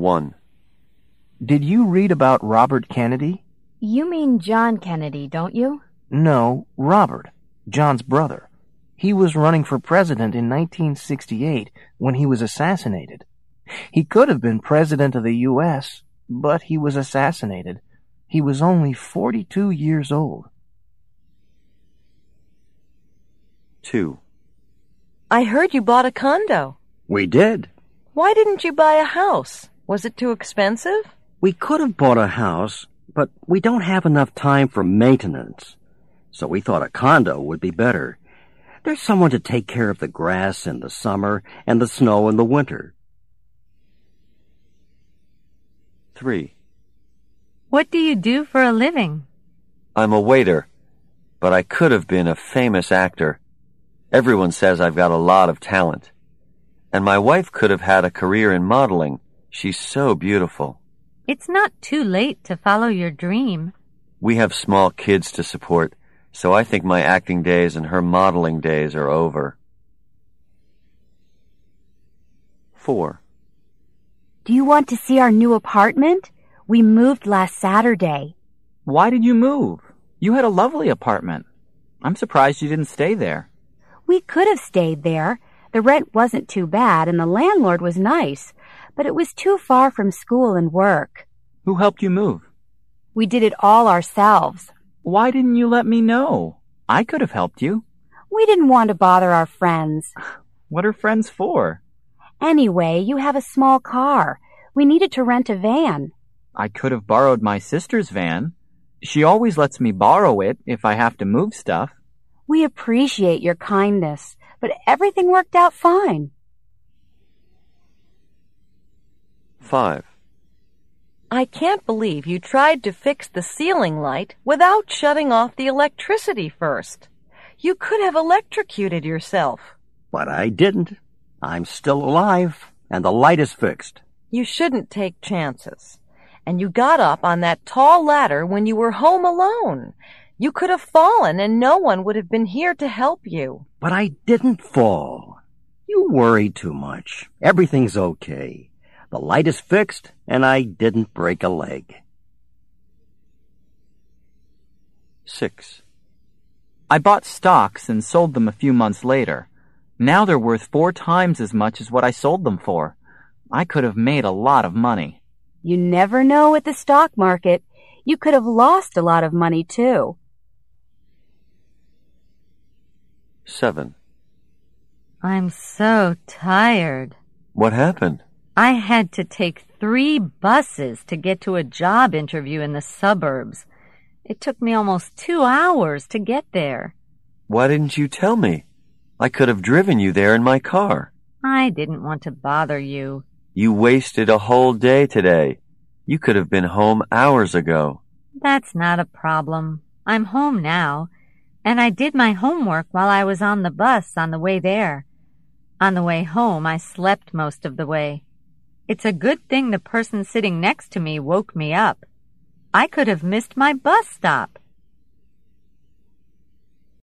1. Did you read about Robert Kennedy? You mean John Kennedy, don't you? No, Robert, John's brother. He was running for president in 1968 when he was assassinated. He could have been president of the U.S., but he was assassinated. He was only 42 years old. 2. I heard you bought a condo. We did. Why didn't you buy a house? Was it too expensive? We could have bought a house, but we don't have enough time for maintenance. So we thought a condo would be better. There's someone to take care of the grass in the summer and the snow in the winter. 3. What do you do for a living? I'm a waiter, but I could have been a famous actor. Everyone says I've got a lot of talent. And my wife could have had a career in modeling. She's so beautiful. It's not too late to follow your dream. We have small kids to support, so I think my acting days and her modeling days are over. 4. Do you want to see our new apartment? We moved last Saturday. Why did you move? You had a lovely apartment. I'm surprised you didn't stay there. We could have stayed there. The rent wasn't too bad and the landlord was nice, but it was too far from school and work. Who helped you move? We did it all ourselves. Why didn't you let me know? I could have helped you. We didn't want to bother our friends. What are friends for? Anyway, you have a small car. We needed to rent a van. I could have borrowed my sister's van. She always lets me borrow it if I have to move stuff. We appreciate your kindness, but everything worked out fine. 5. I can't believe you tried to fix the ceiling light without shutting off the electricity first. You could have electrocuted yourself. But I didn't. I'm still alive, and the light is fixed. You shouldn't take chances. And you got up on that tall ladder when you were home alone. You could have fallen and no one would have been here to help you. But I didn't fall. You worry too much. Everything's okay. The light is fixed, and I didn't break a leg. 6. I bought stocks and sold them a few months later. Now they're worth 4 times as much as what I sold them for. I could have made a lot of money. You never know with the stock market. You could have lost a lot of money, too. 7. I'm so tired. What happened? I had to take 3 buses to get to a job interview in the suburbs. It took me almost 2 hours to get there. Why didn't you tell me? I could have driven you there in my car. I didn't want to bother you. You wasted a whole day today. You could have been home hours ago. That's not a problem. I'm home now, and I did my homework while I was on the bus on the way there. On the way home, I slept most of the way. It's a good thing the person sitting next to me woke me up. I could have missed my bus stop.